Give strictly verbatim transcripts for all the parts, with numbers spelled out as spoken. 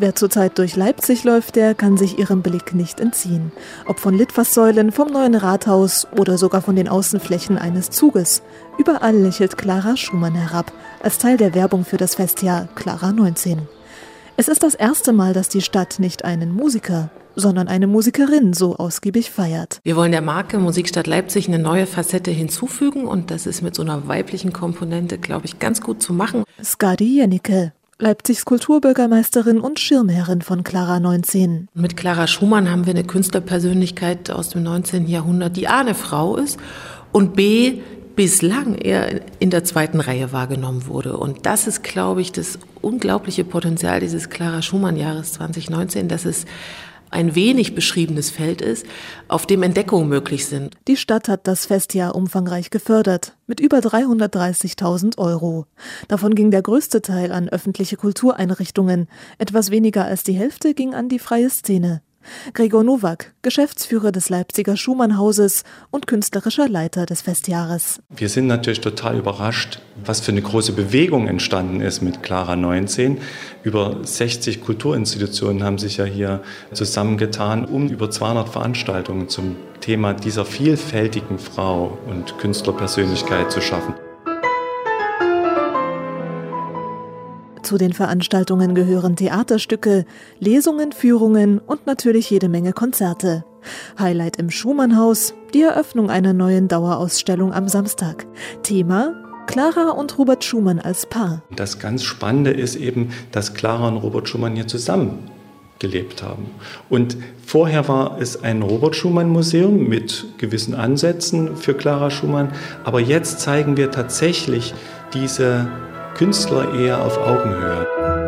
Wer zurzeit durch Leipzig läuft, der kann sich ihrem Blick nicht entziehen. Ob von Litfaßsäulen, vom neuen Rathaus oder sogar von den Außenflächen eines Zuges. Überall lächelt Clara Schumann herab, als Teil der Werbung für das Festjahr Clara neunzehn. Es ist das erste Mal, dass die Stadt nicht einen Musiker, sondern eine Musikerin so ausgiebig feiert. Wir wollen der Marke Musikstadt Leipzig eine neue Facette hinzufügen und das ist mit so einer weiblichen Komponente, glaube ich, ganz gut zu machen. Skadi Jennecke, Leipzigs Kulturbürgermeisterin und Schirmherrin von Clara neunzehn. Mit Clara Schumann haben wir eine Künstlerpersönlichkeit aus dem neunzehnten Jahrhundert, die A, eine Frau ist und B, bislang eher in der zweiten Reihe wahrgenommen wurde. Und das ist, glaube ich, das unglaubliche Potenzial dieses Clara Schumann-Jahres zwanzig neunzehn, dass es ein wenig beschriebenes Feld ist, auf dem Entdeckungen möglich sind. Die Stadt hat das Festjahr umfangreich gefördert, mit über dreihundertdreißigtausend Euro. Davon ging der größte Teil an öffentliche Kultureinrichtungen. Etwas weniger als die Hälfte ging an die freie Szene. Gregor Nowak, Geschäftsführer des Leipziger Schumann-Hauses und künstlerischer Leiter des Festjahres. Wir sind natürlich total überrascht, was für eine große Bewegung entstanden ist mit Clara neunzehn. Über sechzig Kulturinstitutionen haben sich ja hier zusammengetan, um über zweihundert Veranstaltungen zum Thema dieser vielfältigen Frau und Künstlerpersönlichkeit zu schaffen. Zu den Veranstaltungen gehören Theaterstücke, Lesungen, Führungen und natürlich jede Menge Konzerte. Highlight im Schumann-Haus, die Eröffnung einer neuen Dauerausstellung am Samstag. Thema: Clara und Robert Schumann als Paar. Das ganz Spannende ist eben, dass Clara und Robert Schumann hier zusammen gelebt haben. Und vorher war es ein Robert-Schumann-Museum mit gewissen Ansätzen für Clara Schumann, aber jetzt zeigen wir tatsächlich diese Künstler eher auf Augenhöhe.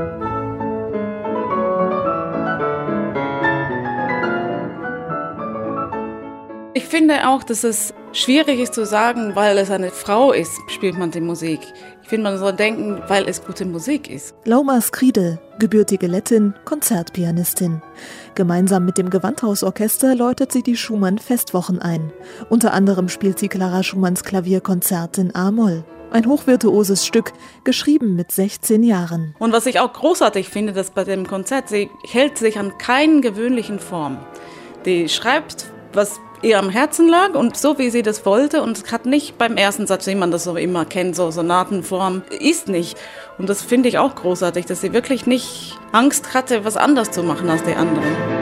Ich finde auch, dass es schwierig ist zu sagen, weil es eine Frau ist, spielt man die Musik. Ich finde, man soll denken, weil es gute Musik ist. Lauma Skride, gebürtige Lettin, Konzertpianistin. Gemeinsam mit dem Gewandhausorchester läutet sie die Schumann-Festwochen ein. Unter anderem spielt sie Clara Schumanns Klavierkonzert in A-Moll. Ein hochvirtuoses Stück, geschrieben mit sechzehn Jahren. Und was ich auch großartig finde, dass bei dem Konzert, sie hält sich an keinen gewöhnlichen Form. Die schreibt, was ihr am Herzen lag und so, wie sie das wollte und hat nicht beim ersten Satz, wie man das so immer kennt, so Sonatenform, ist nicht. Und das finde ich auch großartig, dass sie wirklich nicht Angst hatte, was anders zu machen als die anderen.